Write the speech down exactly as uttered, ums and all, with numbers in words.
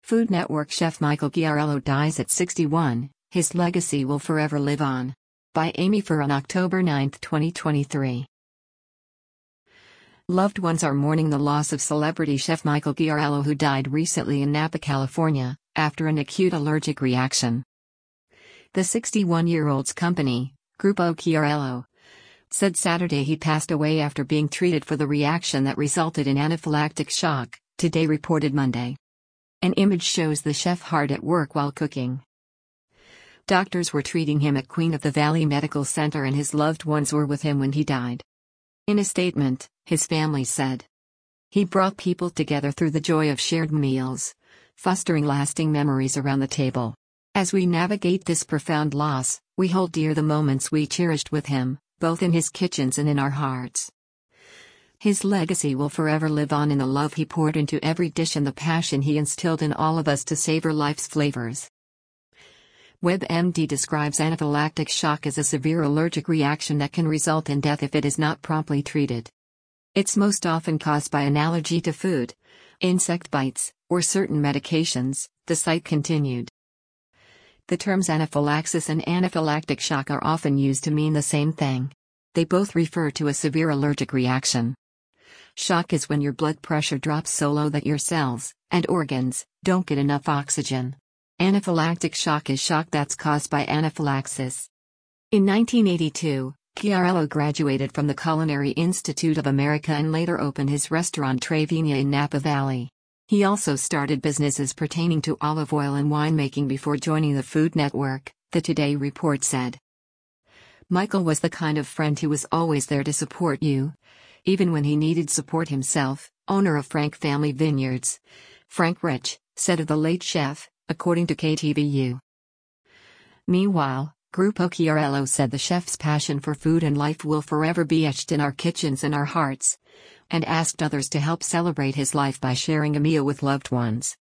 Food Network chef Michael Chiarello dies at sixty-one, his legacy will forever live on. By Amy Fur on October ninth, twenty twenty-three. Loved ones are mourning the loss of celebrity chef Michael Chiarello, who died recently in Napa, California, after an acute allergic reaction. The sixty-one-year-old's company, Grupo Chiarello, said Saturday he passed away after being treated for the reaction that resulted in anaphylactic shock, Today reported Monday. An image shows the chef hard at work while cooking. Doctors were treating him at Queen of the Valley Medical Center and his loved ones were with him when he died. In a statement, his family said, "He brought people together through the joy of shared meals, fostering lasting memories around the table. As we navigate this profound loss, we hold dear the moments we cherished with him, both in his kitchens and in our hearts. His legacy will forever live on in the love he poured into every dish and the passion he instilled in all of us to savor life's flavors." WebMD describes anaphylactic shock as a severe allergic reaction that can result in death if it is not promptly treated. It's most often caused by an allergy to food, insect bites, or certain medications, the site continued. The terms anaphylaxis and anaphylactic shock are often used to mean the same thing. They both refer to a severe allergic reaction. Shock is when your blood pressure drops so low that your cells and organs don't get enough oxygen. Anaphylactic shock is shock that's caused by anaphylaxis. In nineteen eighty-two, Chiarello graduated from the Culinary Institute of America and later opened his restaurant Trevinia in Napa Valley. He also started businesses pertaining to olive oil and winemaking before joining the Food Network, the Today report said. "Michael was the kind of friend who was always there to support you, even when he needed support himself," owner of Frank Family Vineyards, Frank Rich, said of the late chef, according to K T V U. Meanwhile, Grupo Chiarello said the chef's passion for food and life will forever be etched in our kitchens and our hearts, and asked others to help celebrate his life by sharing a meal with loved ones.